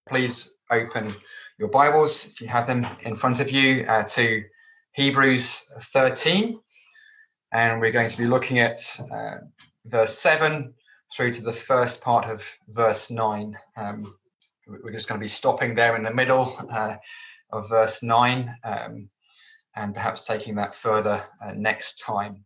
please open your Bibles, if you have them in front of you, to Hebrews 13. And we're going to be looking at verse 7 through to the first part of verse 9. We're just going to be stopping there in the middle of verse 9 and perhaps taking that further next time.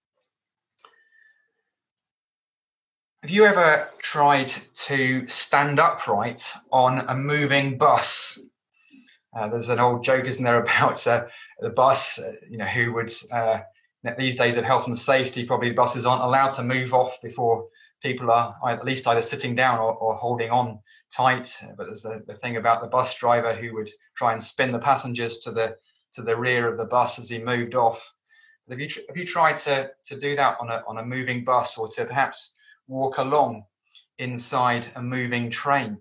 Have you ever tried to stand upright on a moving bus? There's an old joke, isn't there, about the bus, who would, these days of health and safety, probably buses aren't allowed to move off before people are at least either sitting down or holding on tight. But there's the thing about the bus driver who would try and spin the passengers to the rear of the bus as he moved off. Have you tried to do that on a moving bus, or to perhaps walk along inside a moving train?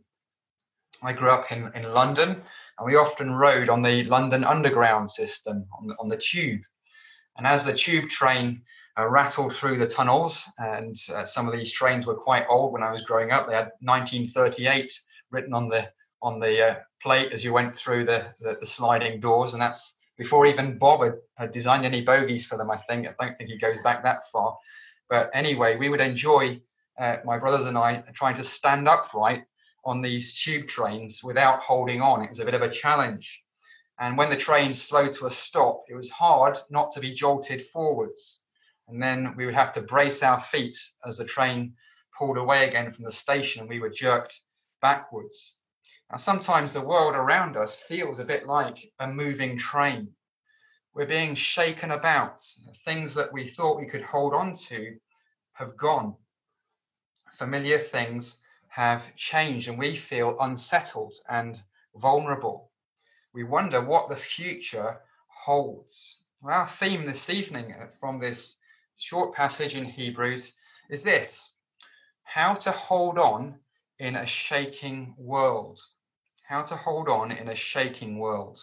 I grew up in London, and we often rode on the London Underground system, on the tube. And as the tube train rattled through the tunnels, and some of these trains were quite old when I was growing up, they had 1938 written on the plate as you went through the sliding doors, and that's before even Bob had designed any bogies for them. I don't think he goes back that far. But anyway, we would enjoy, my brothers and I, trying to stand upright on these tube trains without holding on. It was a bit of a challenge. And when the train slowed to a stop, it was hard not to be jolted forwards. And then we would have to brace our feet as the train pulled away again from the station, and we were jerked backwards. Now, sometimes the world around us feels a bit like a moving train. We're being shaken about. Things that we thought we could hold on to have gone. Familiar things have changed, and we feel unsettled and vulnerable. We wonder what the future holds. Well, our theme this evening from this short passage in Hebrews is this: how to hold on in a shaking world. How to hold on in a shaking world.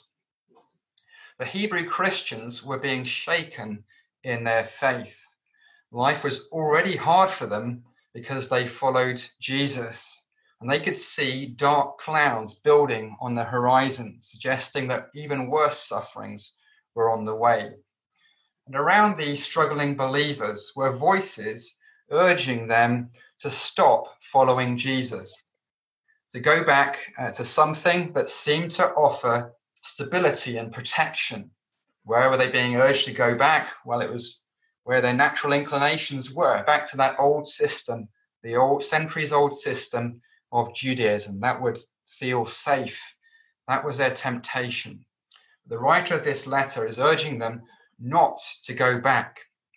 The Hebrew Christians were being shaken in their faith. Life was already hard for them because they followed Jesus, and they could see dark clouds building on the horizon, suggesting that even worse sufferings were on the way. And around these struggling believers were voices urging them to stop following Jesus, to go back to something that seemed to offer stability and protection. Where were they being urged to go back? Well, it was where their natural inclinations were, back to that old system, the old centuries-old system of Judaism. That would feel safe. That was their temptation. The writer of this letter is urging them not to go back.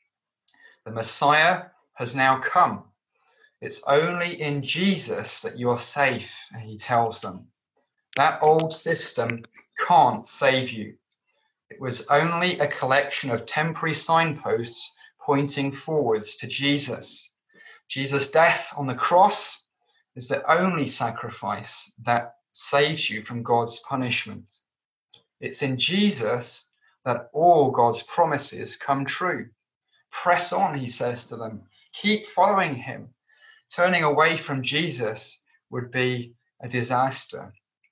The Messiah has now come. It's only in Jesus that you're safe, he tells them. That old system can't save you. It was only a collection of temporary signposts pointing forwards to Jesus. Jesus' death on the cross is the only sacrifice that saves you from God's punishment. It's in Jesus that all God's promises come true. Press on, he says to them. Keep following him. Turning away from Jesus would be a disaster.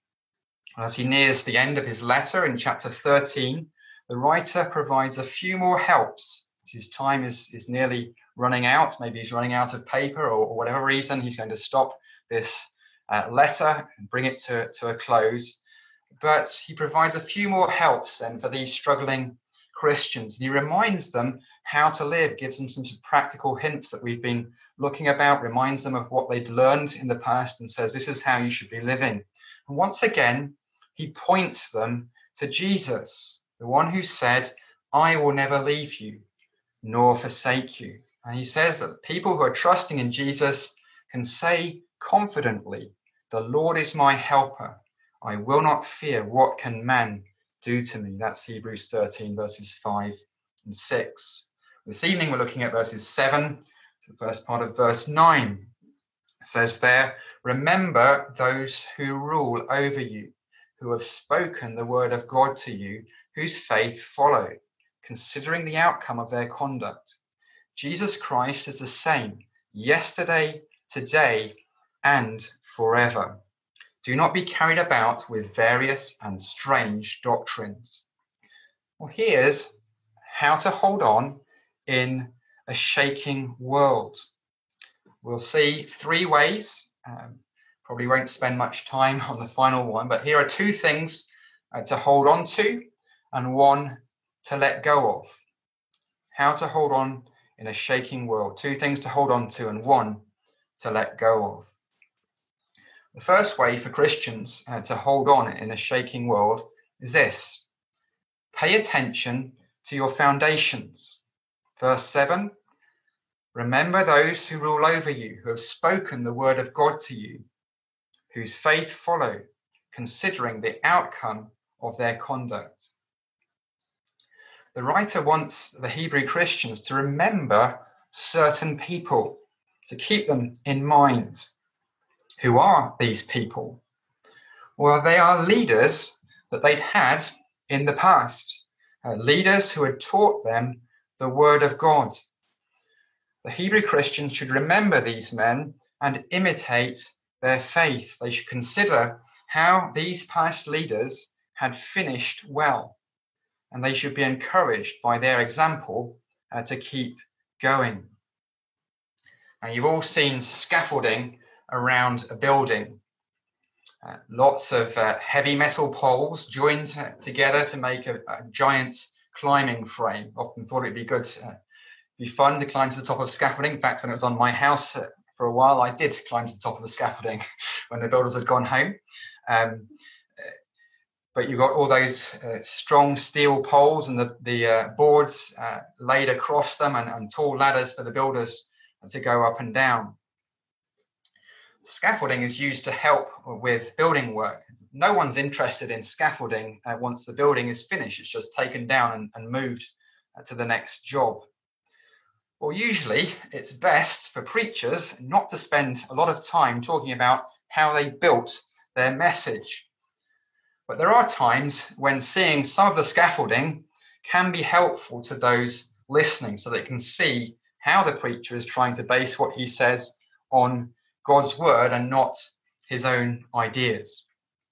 As he nears the end of his letter in chapter 13, the writer provides a few more helps. His time is nearly running out. Maybe he's running out of paper, or whatever reason, he's going to stop this letter and bring it to a close. But he provides a few more helps then for these struggling Christians. And he reminds them how to live, gives them some practical hints that we've been looking about, reminds them of what they'd learned in the past, and says this is how you should be living. And once again, he points them to Jesus, the one who said, I will never leave you nor forsake you. And he says that people who are trusting in Jesus can say confidently, the Lord is my helper. I will not fear. What can man do to me? That's Hebrews 13, verses 5 and 6. This evening, we're looking at verses 7 to the first part of verse 9. It says there, remember those who rule over you, who have spoken the word of God to you, whose faith follow, considering the outcome of their conduct. Jesus Christ is the same yesterday, today, and forever. Do not be carried about with various and strange doctrines. Well, here's how to hold on in a shaking world. We'll see 3 ways. Probably won't spend much time on the final one, but here are 2 things to hold on to and 1 to let go of. How to hold on in a shaking world. 2 things to hold on to and 1 to let go of. The first way for Christians to hold on in a shaking world is this: pay attention to your foundations. Verse 7, remember those who rule over you, who have spoken the word of God to you, whose faith follow, considering the outcome of their conduct. The writer wants the Hebrew Christians to remember certain people, to keep them in mind. Who are these people? Well, they are leaders that they'd had in the past, leaders who had taught them the word of God. The Hebrew Christians should remember these men and imitate their faith. They should consider how these past leaders had finished well, and they should be encouraged by their example to keep going. Now, you've all seen scaffolding around a building. Lots of heavy metal poles joined together to make a giant climbing frame. Often thought it'd be good, be fun to climb to the top of scaffolding. In fact, when it was on my house for a while, I did climb to the top of the scaffolding when the builders had gone home. But you've got all those strong steel poles and the boards laid across them, and tall ladders for the builders to go up and down. Scaffolding is used to help with building work. No one's interested in scaffolding once the building is finished. It's just taken down and moved to the next job. Well, usually it's best for preachers not to spend a lot of time talking about how they built their message. But there are times when seeing some of the scaffolding can be helpful to those listening, so they can see how the preacher is trying to base what he says on God's word and not his own ideas.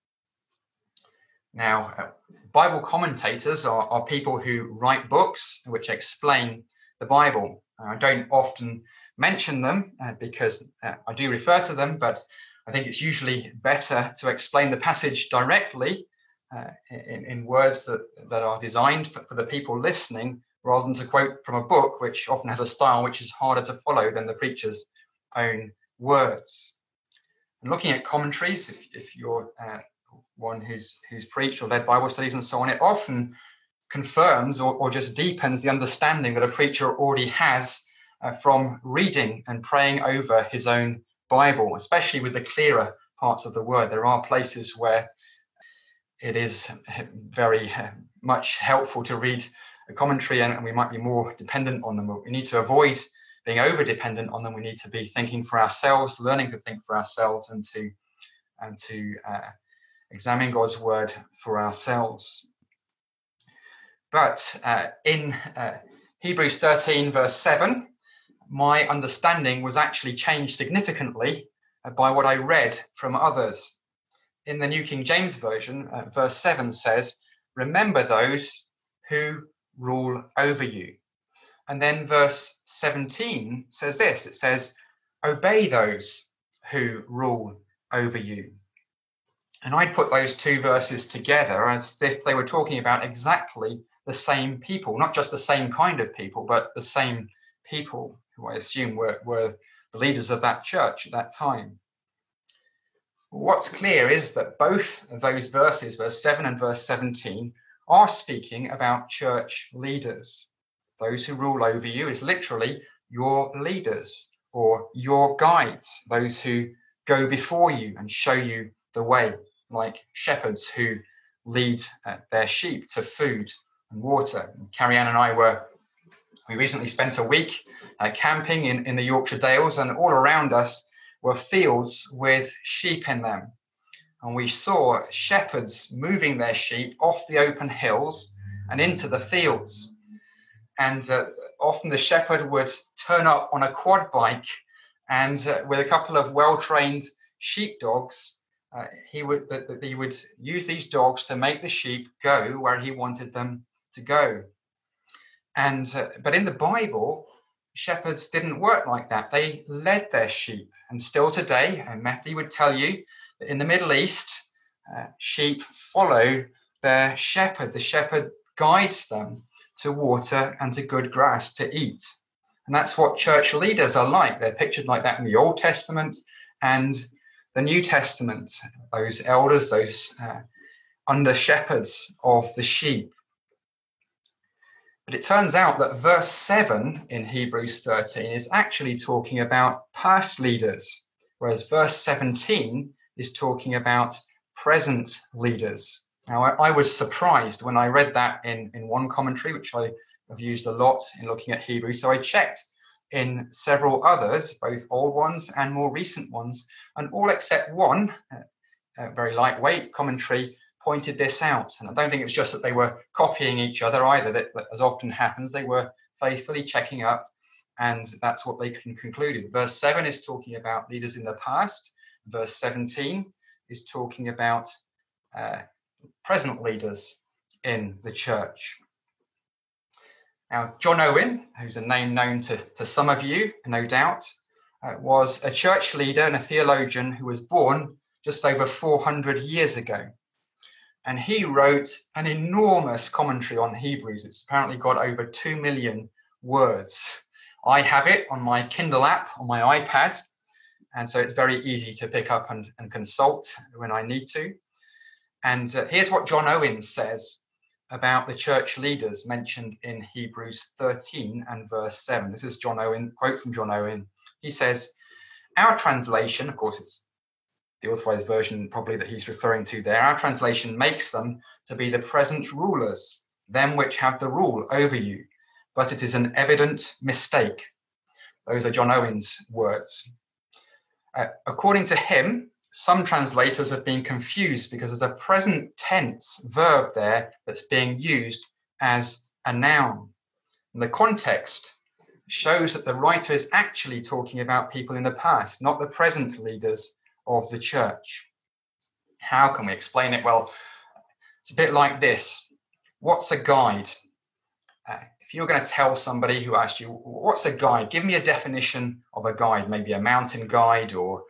Now, Bible commentators are people who write books which explain the Bible. I don't often mention them because I do refer to them, but I think it's usually better to explain the passage directly in words that are designed for the people listening, rather than to quote from a book which often has a style which is harder to follow than the preacher's own words. And looking at commentaries, if you're one who's preached or led Bible studies and so on, it often confirms or just deepens the understanding that a preacher already has from reading and praying over his own Bible, especially with the clearer parts of the word. There are places where it is very much helpful to read a commentary, and we might be more dependent on them. We need to avoid being over dependent on them. We need to be thinking for ourselves, learning to think for ourselves, and to examine God's word for ourselves. But in Hebrews 13 verse 7, my understanding was actually changed significantly by what I read from others. In the New King James Version, verse 7 says, remember those who rule over you. And then verse 17 says this, it says, obey those who rule over you. And I'd put those 2 verses together as if they were talking about exactly the same people, not just the same kind of people, but the same people who I assume were the leaders of that church at that time. What's clear is that both of those verses, verse 7 and verse 17, are speaking about church leaders. Those who rule over you is literally your leaders or your guides, those who go before you and show you the way, like shepherds who lead their sheep to food and water. Carrie Ann and I we recently spent a week camping in the Yorkshire Dales, and all around us were fields with sheep in them. And we saw shepherds moving their sheep off the open hills and into the fields. And often the shepherd would turn up on a quad bike and with a couple of well-trained sheepdogs he would use these dogs to make the sheep go where he wanted them to go. And but in the Bible, shepherds didn't work like that. They led their sheep, and still today, and Matthew would tell you that in the Middle East, sheep follow their shepherd. The shepherd guides them to water and to good grass to eat. And that's what church leaders are like. They're pictured like that in the Old Testament and the New Testament, those elders, those under shepherds of the sheep. But it turns out that verse 7 in Hebrews 13 is actually talking about past leaders, whereas verse 17 is talking about present leaders. Now, I was surprised when I read that in one commentary, which I have used a lot in looking at Hebrew. So I checked in several others, both old ones and more recent ones, and all except one, very lightweight commentary, pointed this out. And I don't think it was just that they were copying each other either, that as often happens, they were faithfully checking up, and that's what they concluded. Verse 7 is talking about leaders in the past. Verse 17 is talking about present leaders in the church. Now, John Owen, who's a name known to some of you, no doubt, was a church leader and a theologian who was born just over 400 years ago. And he wrote an enormous commentary on Hebrews. It's apparently got over 2 million words. I have it on my Kindle app on my iPad, and so it's very easy to pick up and consult when I need to. And here's what John Owen says about the church leaders mentioned in Hebrews 13 and verse 7. This is John Owen, quote from John Owen. He says, our translation, of course, it's the authorized version probably that he's referring to there, our translation makes them to be the present rulers, them which have the rule over you, but it is an evident mistake. Those are John Owen's words. According to him, some translators have been confused because there's a present tense verb there that's being used as a noun. And the context shows that the writer is actually talking about people in the past, not the present leaders of the church. How can we explain it? Well, it's a bit like this. What's a guide? If you're going to tell somebody who asked you, what's a guide? Give me a definition of a guide, maybe a mountain guide or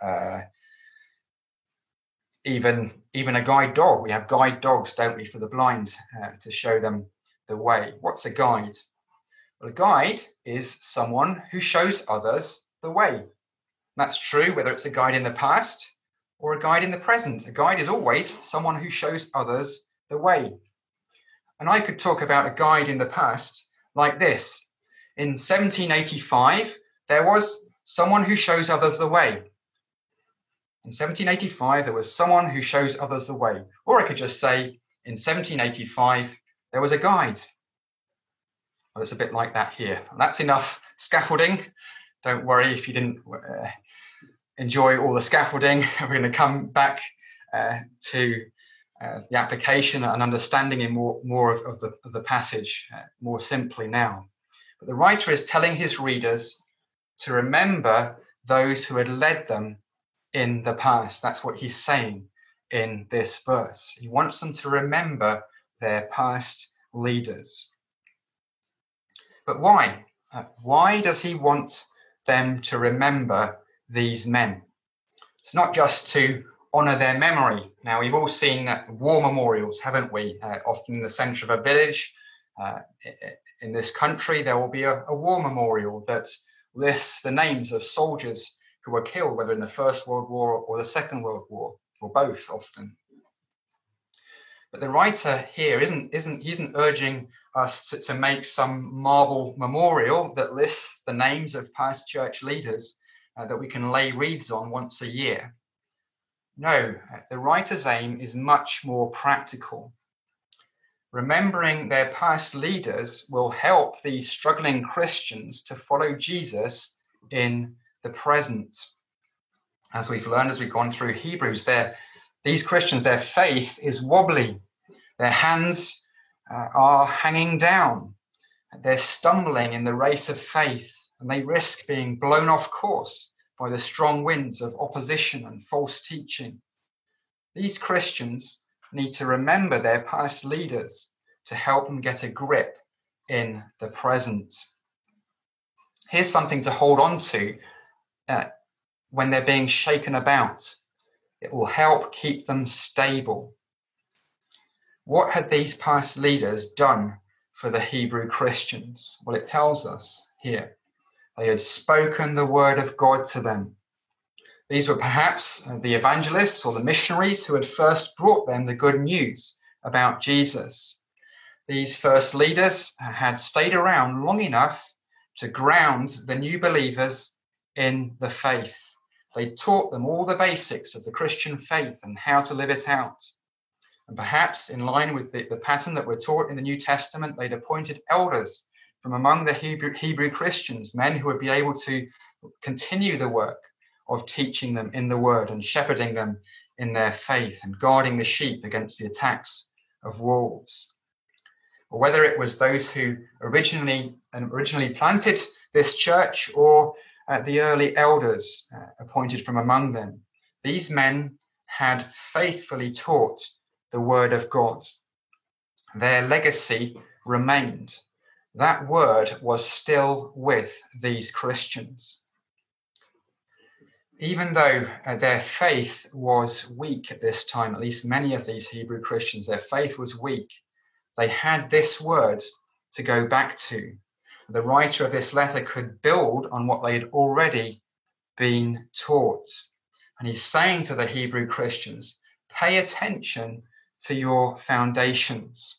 even a guide dog. We have guide dogs, don't we, for the blind to show them the way. What's a guide? Well, a guide is someone who shows others the way. That's true whether it's a guide in the past or a guide in the present. A guide is always someone who shows others the way. And I could talk about a guide in the past like this. In 1785, there was someone who shows others the way. In 1785, there was someone who shows others the way. Or I could just say, in 1785, there was a guide. Well, it's a bit like that here. And that's enough scaffolding. Don't worry if you didn't enjoy all the scaffolding. We're going to come back to the application and understanding in more of the passage more simply now. But the writer is telling his readers to remember those who had led them in the past. That's what he's saying in this verse. He wants them to remember their past leaders. But why? Why does he want them to remember these men? It's not just to honour their memory. Now, we've all seen war memorials, haven't we? Often in the centre of a village in this country, there will be a war memorial that lists the names of soldiers who were killed, whether in the First World War or the Second World War, or both often. But the writer here isn't urging us to make some marble memorial that lists the names of past church leaders that we can lay wreaths on once a year. No, the writer's aim is much more practical. Remembering their past leaders will help these struggling Christians to follow Jesus in the present. As we've learned as we've gone through Hebrews, these Christians, their faith is wobbly. Their hands are hanging down. They're stumbling in the race of faith, and they risk being blown off course by the strong winds of opposition and false teaching. These Christians need to remember their past leaders to help them get a grip in the present. Here's something to hold on to when they're being shaken about. It will help keep them stable. What had these past leaders done for the Hebrew Christians? Well, it tells us here. They had spoken the word of God to them. These were perhaps the evangelists or the missionaries who had first brought them the good news about Jesus. These first leaders had stayed around long enough to ground the new believers in the faith. They taught them all the basics of the Christian faith and how to live it out. And perhaps in line with the pattern that we're taught in the New Testament, they'd appointed elders from among the Hebrew Christians, men who would be able to continue the work of teaching them in the word and shepherding them in their faith and guarding the sheep against the attacks of wolves. Or whether it was those who originally planted this church or the early elders appointed from among them, these men had faithfully taught the word of God. Their legacy remained. That word was still with these Christians. Even though their faith was weak at this time, at least many of these Hebrew Christians, their faith was weak. They had this word to go back to. The writer of this letter could build on what they had already been taught. And he's saying to the Hebrew Christians, pay attention to your foundations.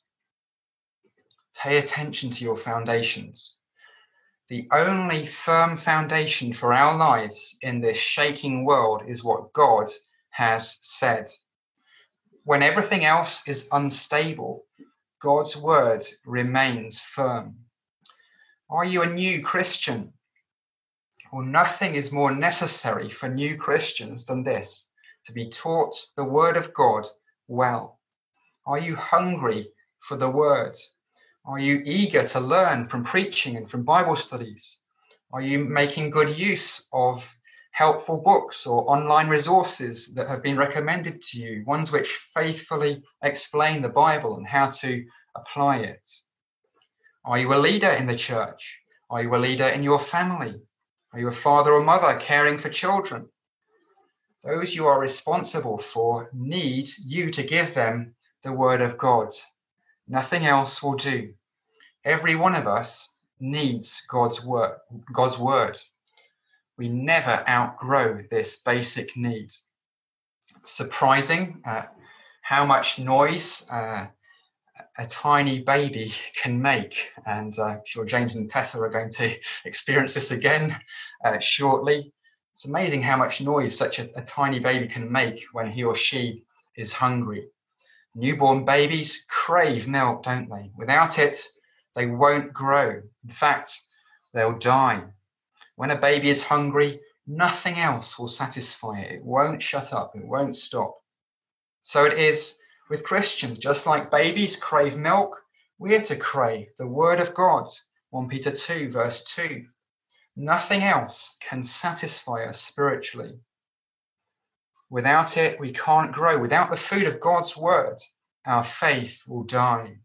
Pay attention to your foundations. The only firm foundation for our lives in this shaking world is what God has said. When everything else is unstable, God's word remains firm. Are you a new Christian? Well, nothing is more necessary for new Christians than this, to be taught the word of God well. Are you hungry for the word? Are you eager to learn from preaching and from Bible studies? Are you making good use of helpful books or online resources that have been recommended to you, ones which faithfully explain the Bible and how to apply it? Are you a leader in the church? Are you a leader in your family? Are you a father or mother caring for children? Those you are responsible for need you to give them the word of God. Nothing else will do. Every one of us needs God's word. We never outgrow this basic need. Surprising how much noise a tiny baby can make. And I'm sure James and Tessa are going to experience this again shortly. It's amazing how much noise such a tiny baby can make when he or she is hungry. Newborn babies crave milk, don't they? Without it, they won't grow. In fact, they'll die. When a baby is hungry, nothing else will satisfy it. It won't shut up. It won't stop. So it is with Christians. Just like babies crave milk, we are to crave the word of God. 1 Peter 2, verse 2. Nothing else can satisfy us spiritually. Without it, we can't grow. Without the food of God's word, our faith will die.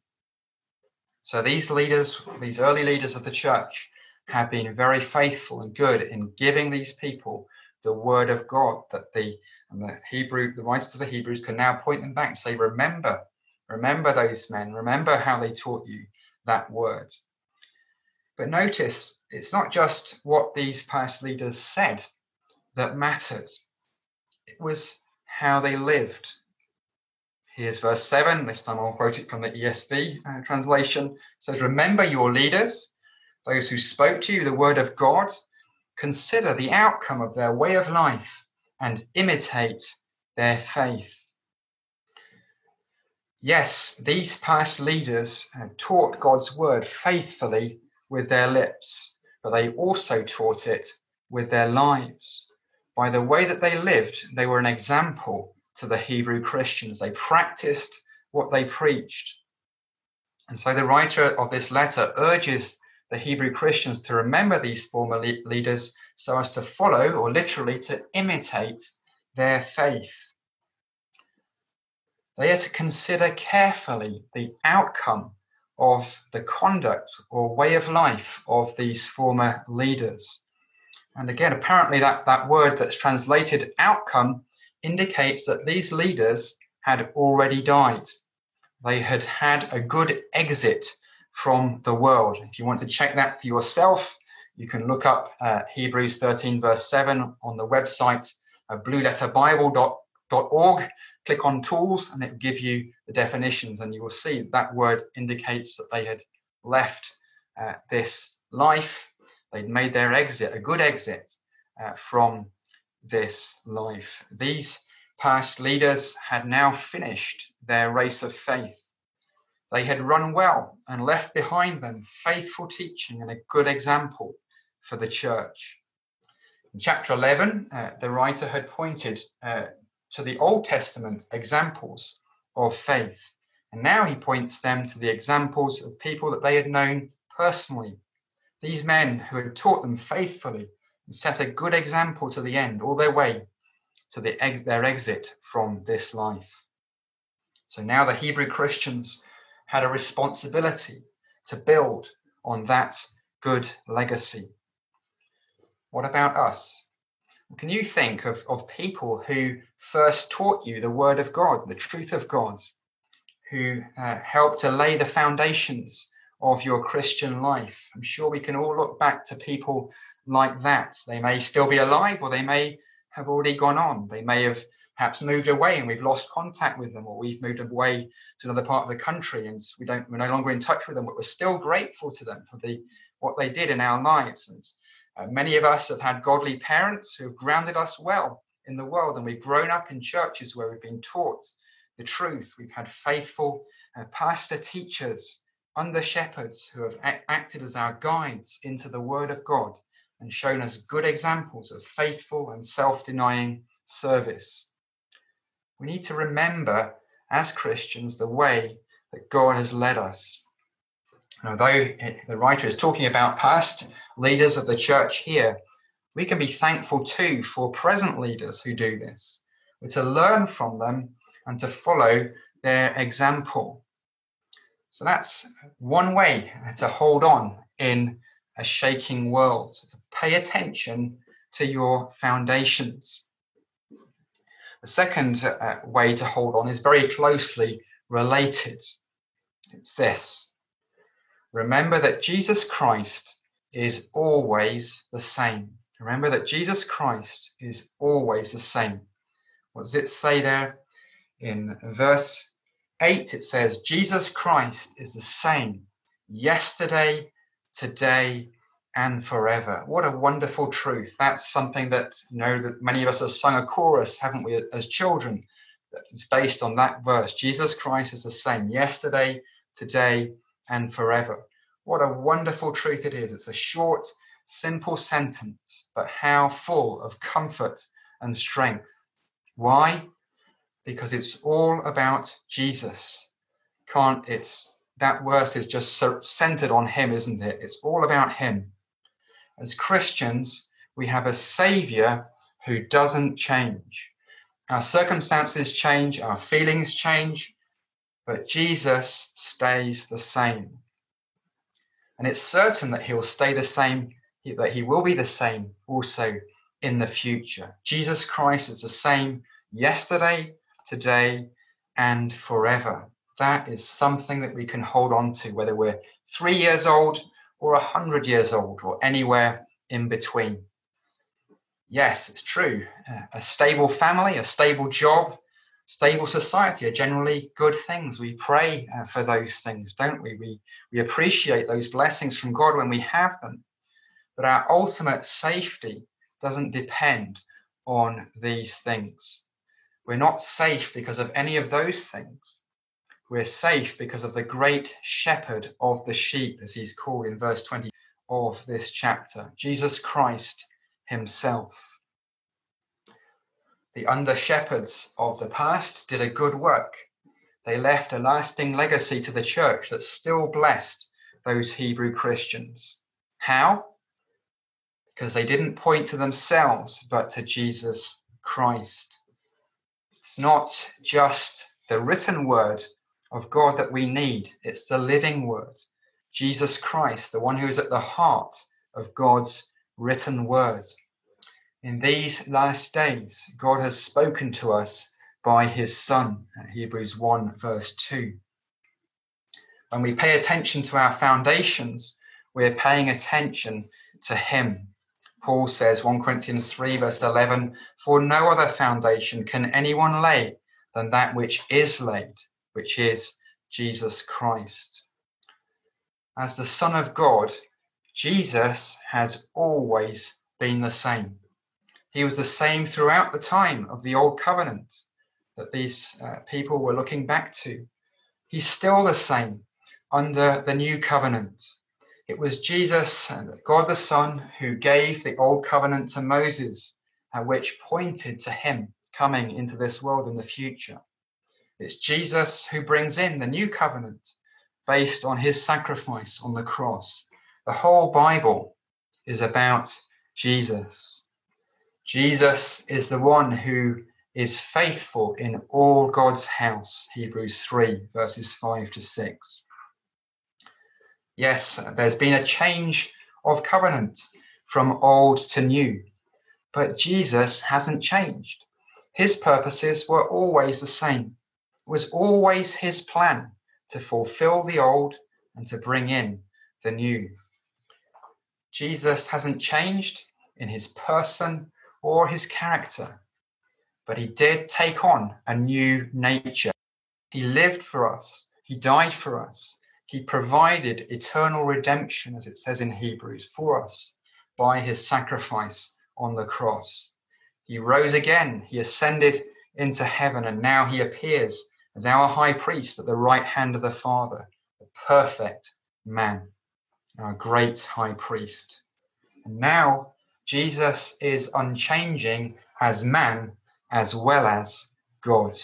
So these leaders, these early leaders of the church, have been very faithful and good in giving these people the word of God, that the writers of the Hebrews can now point them back and say, remember those men, remember how they taught you that word. But notice, it's not just what these past leaders said that mattered. It was how they lived. Here's verse 7. This time I'll quote it from the ESV translation. It says, remember your leaders, those who spoke to you the word of God. Consider the outcome of their way of life and imitate their faith. Yes, these past leaders taught God's word faithfully with their lips, but they also taught it with their lives. By the way that they lived, they were an example to the Hebrew Christians. They practiced what they preached. And so the writer of this letter urges the Hebrew Christians to remember these former leaders so as to follow, or literally to imitate, their faith. They are to consider carefully the outcome of the conduct or way of life of these former leaders. And again, apparently that word that's translated outcome indicates that these leaders had already died. They had had a good exit from the world. If you want to check that for yourself, you can look up Hebrews 13 verse 7 on the website blueletterbible.org. Click on tools and it will give you the definitions, and you will see that word indicates that they had left this life. They'd made their exit, a good exit from this life. These past leaders had now finished their race of faith. They had run well and left behind them faithful teaching and a good example for the church. In chapter 11, the writer had pointed to the Old Testament examples of faith. And now he points them to the examples of people that they had known personally. These men who had taught them faithfully and set a good example to the end, all their way to their exit from this life. So now the Hebrew Christians had a responsibility to build on that good legacy. What about us? Can you think of people who first taught you the word of God, the truth of God, who helped to lay the foundations of your Christian life? I'm sure we can all look back to people like that. They may still be alive, or they may have already gone on. They may have perhaps moved away and we've lost contact with them, or we've moved away to another part of the country and we're no longer in touch with them, but we're still grateful to them for what they did in our lives. And many of us have had godly parents who have grounded us well in the world, and we've grown up in churches where we've been taught the truth. We've had faithful pastor teachers, under shepherds who have acted as our guides into the word of God and shown us good examples of faithful and self-denying service. We need to remember as Christians the way that God has led us. And although the writer is talking about past leaders of the church here, we can be thankful too for present leaders who do this. We're to learn from them and to follow their example. So that's one way to hold on in a shaking world, to pay attention to your foundations. The second way to hold on is very closely related. It's this: remember that Jesus Christ is always the same. Remember that Jesus Christ is always the same. What does it say there? In verse 8, it says, Jesus Christ is the same yesterday, today, and forever. What a wonderful truth. That's something that, that many of us have sung a chorus, haven't we, as children? It's based on that verse. Jesus Christ is the same yesterday, today, and forever. What a wonderful truth it is. It's a short, simple sentence, but how full of comfort and strength. Why? Because it's all about Jesus. That verse is just so centered on him, isn't it? It's all about him. As Christians, we have a Savior who doesn't change. Our circumstances change, our feelings change, but Jesus stays the same. And it's certain that he'll stay the same, that he will be the same also in the future. Jesus Christ is the same yesterday, today, and forever. That is something that we can hold on to, whether we're 3 years old or 100 years old or anywhere in between. Yes, it's true. A stable family, a stable job, stable society are generally good things. We pray for those things, don't we? We appreciate those blessings from God when we have them. But our ultimate safety doesn't depend on these things. We're not safe because of any of those things. We're safe because of the great shepherd of the sheep, as he's called in verse 20 of this chapter, Jesus Christ himself. The under-shepherds of the past did a good work. They left a lasting legacy to the church that still blessed those Hebrew Christians. How? Because they didn't point to themselves, but to Jesus Christ. It's not just the written word of God that we need. It's the living word, Jesus Christ, the one who is at the heart of God's written word. In these last days, God has spoken to us by his Son, Hebrews 1 verse 2. When we pay attention to our foundations, we're paying attention to him. Paul says, 1 Corinthians 3 verse 11, for no other foundation can anyone lay than that which is laid, which is Jesus Christ. As the Son of God, Jesus has always been the same. He was the same throughout the time of the Old Covenant that these people were looking back to. He's still the same under the New Covenant. It was Jesus, God the Son, who gave the Old Covenant to Moses, which pointed to him coming into this world in the future. It's Jesus who brings in the New Covenant based on his sacrifice on the cross. The whole Bible is about Jesus. Jesus is the one who is faithful in all God's house, Hebrews 3, verses 5 to 6. Yes, there's been a change of covenant from old to new, but Jesus hasn't changed. His purposes were always the same. It was always his plan to fulfill the old and to bring in the new. Jesus hasn't changed in his person or his character, but he did take on a new nature. He lived for us. He died for us. He provided eternal redemption, as it says in Hebrews, for us by his sacrifice on the cross. He rose again. He ascended into heaven, and now he appears as our high priest at the right hand of the Father, the perfect man, our great high priest. And now Jesus is unchanging as man as well as God.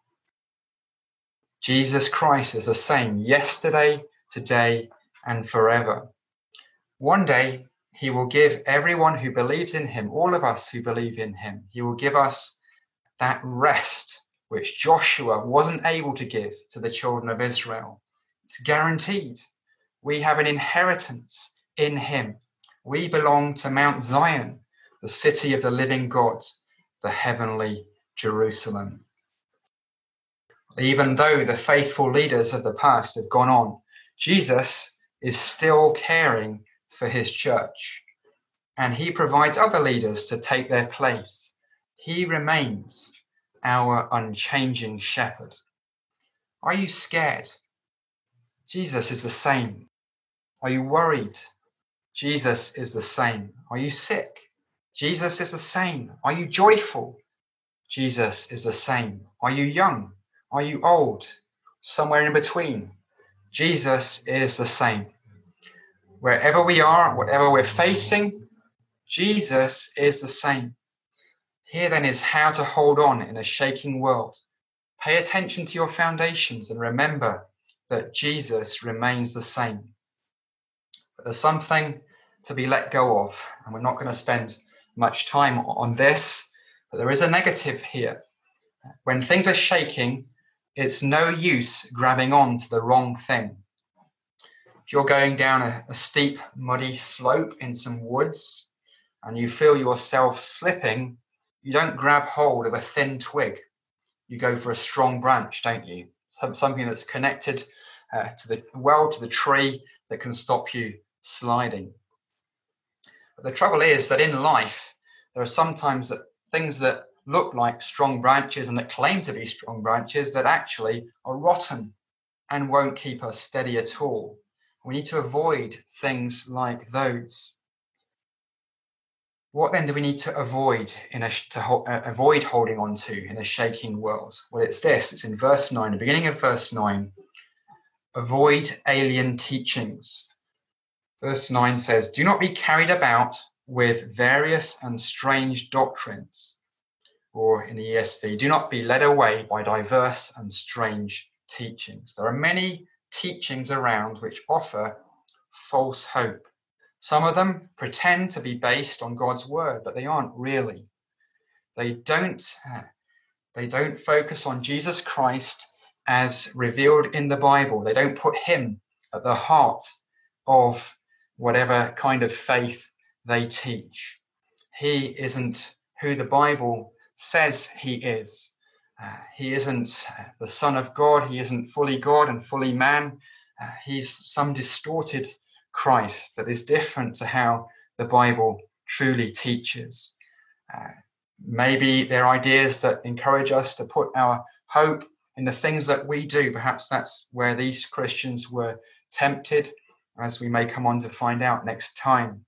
Jesus Christ is the same yesterday, today, and forever. One day, he will give everyone who believes in him, all of us who believe in him, he will give us that rest which Joshua wasn't able to give to the children of Israel. It's guaranteed. We have an inheritance in him. We belong to Mount Zion, the city of the living God, the heavenly Jerusalem. Even though the faithful leaders of the past have gone on, Jesus is still caring for his church, and he provides other leaders to take their place. He remains our unchanging shepherd. Are you scared? Jesus is the same. Are you worried? Jesus is the same. Are you sick? Jesus is the same. Are you joyful? Jesus is the same. Are you young? Are you old? Somewhere in between? Jesus is the same. Wherever we are, whatever we're facing, Jesus is the same. Here then is how to hold on in a shaking world. Pay attention to your foundations and remember that Jesus remains the same. But there's something to be let go of, and we're not going to spend much time on this, but there is a negative here. When things are shaking, it's no use grabbing on to the wrong thing. If you're going down a steep, muddy slope in some woods and you feel yourself slipping, you don't grab hold of a thin twig. You go for a strong branch, don't you? Something that's connected to the tree that can stop you sliding. But the trouble is that in life, there are sometimes things that look like strong branches and that claim to be strong branches that actually are rotten and won't keep us steady at all. We need to avoid things like those. What then do we need to avoid avoid holding on to in a shaking world? Well, it's this. It's in verse 9, the beginning of verse 9. Avoid alien teachings. Verse 9 says, do not be carried about with various and strange doctrines. Or in the ESV, do not be led away by diverse and strange teachings. There are many teachings around which offer false hope. Some of them pretend to be based on God's word, but they aren't really. They don't focus on Jesus Christ as revealed in the Bible. They don't put him at the heart of whatever kind of faith they teach. He isn't who the Bible says he is. He isn't the Son of God. He isn't fully God and fully man. He's some distorted Christ that is different to how the Bible truly teaches. Maybe they're ideas that encourage us to put our hope in the things that we do. Perhaps that's where these Christians were tempted, as we may come on to find out next time.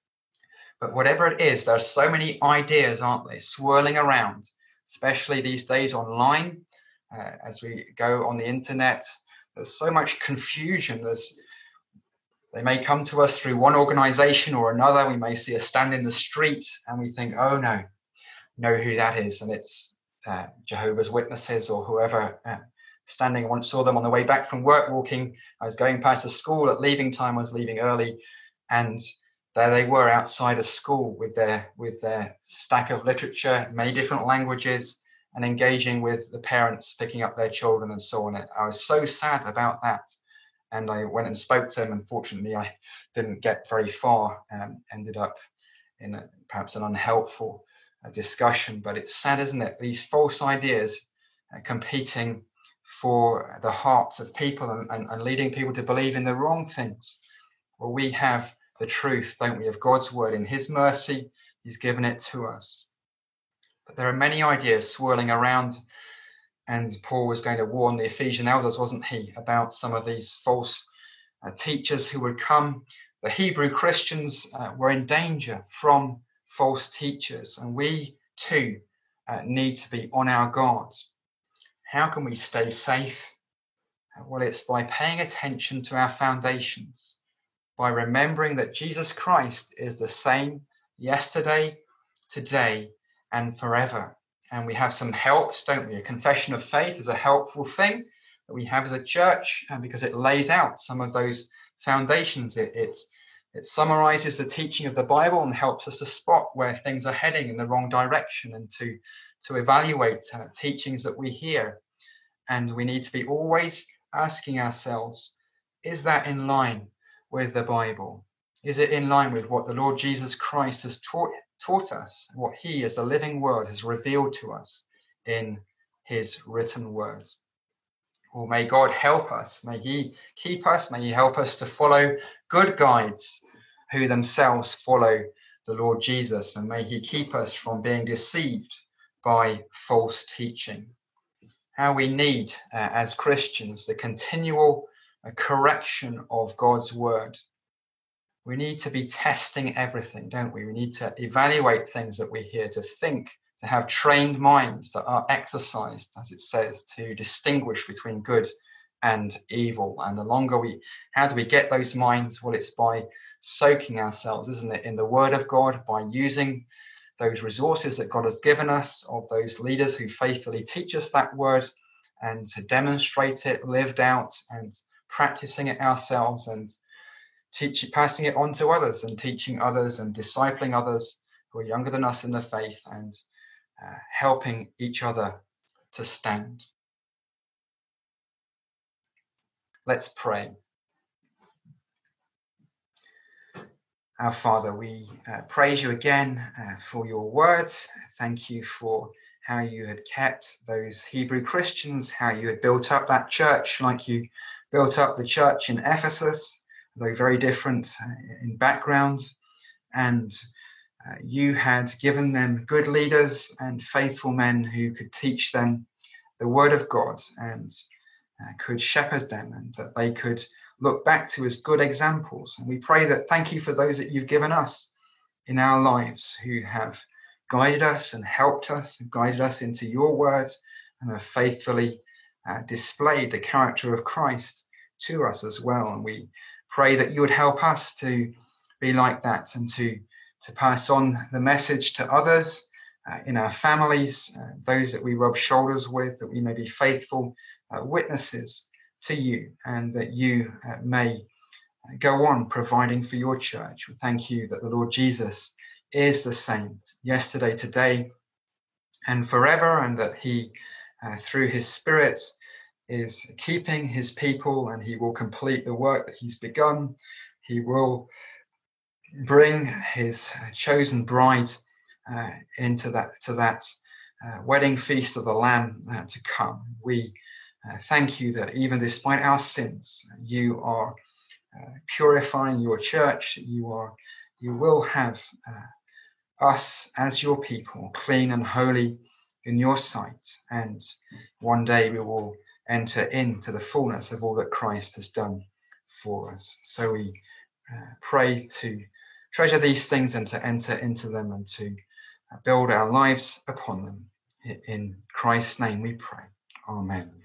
But whatever it is, there are so many ideas, aren't they, swirling around, especially these days online. As we go on the internet, there's so much confusion. They may come to us through one organization or another. We may see a stand in the street and we think, oh no, know who that is. And it's Jehovah's Witnesses or whoever standing. I once saw them on the way back from work walking. I was going past a school at leaving time. I was leaving early, and there they were outside a school with their stack of literature, many different languages, and engaging with the parents picking up their children and so on. I was so sad about that. And I went and spoke to them. Unfortunately, I didn't get very far, ended up in perhaps an unhelpful discussion. But it's sad, isn't it? These false ideas competing for the hearts of people and leading people to believe in the wrong things. Well, we have the truth, don't we, of God's word. In his mercy, he's given it to us. But there are many ideas swirling around, and Paul was going to warn the Ephesian elders, wasn't he, about some of these false teachers who would come. The Hebrew Christians were in danger from false teachers, and we too need to be on our guard. How can we stay safe? Well, it's by paying attention to our foundations, by remembering that Jesus Christ is the same yesterday, today, and forever. And we have some helps, don't we? A confession of faith is a helpful thing that we have as a church, because it lays out some of those foundations. It summarizes the teaching of the Bible and helps us to spot where things are heading in the wrong direction, and to evaluate teachings that we hear. And we need to be always asking ourselves, is that in line with the Bible? Is it in line with what the Lord Jesus Christ has taught us, what he as the living word has revealed to us in his written word? Well, may God help us. May he keep us. May he help us to follow good guides who themselves follow the Lord Jesus. And may he keep us from being deceived by false teaching. How we need, as Christians, the continual correction of God's word. We need to be testing everything, don't we? We need to evaluate things that we hear, to think, to have trained minds that are exercised, as it says, to distinguish between good and evil. And how do we get those minds? Well, it's by soaking ourselves, isn't it, in the word of God, by using those resources that God has given us, of those leaders who faithfully teach us that word, and to demonstrate it lived out, and practicing it ourselves, and passing it on to others, and teaching others, and discipling others who are younger than us in the faith, and helping each other to stand. Let's pray. Our Father, we praise you again for your words. Thank you for how you had kept those Hebrew Christians, how you had built up that church like you built up the church in Ephesus, though very different in background. And you had given them good leaders and faithful men who could teach them the word of God, and could shepherd them, and that they could look back to as good examples. And we pray that, thank you for those that you've given us in our lives, who have guided us and helped us and guided us into your word, and have faithfully displayed the character of Christ to us as well. And we pray that you would help us to be like that, and to pass on the message to others in our families, those that we rub shoulders with, that we may be faithful witnesses to you, and that you may go on providing for your church. We thank you that the Lord Jesus is the same yesterday, today, and forever, and that he, through his Spirit, is keeping his people, and he will complete the work that he's begun. He will bring his chosen bride into that wedding feast of the Lamb to come. We thank you that even despite our sins, you are purifying your church. You will have us as your people clean and holy in your sight, and one day we will enter into the fullness of all that Christ has done for us. So we pray to treasure these things and to enter into them and to build our lives upon them. In Christ's name we pray. Amen.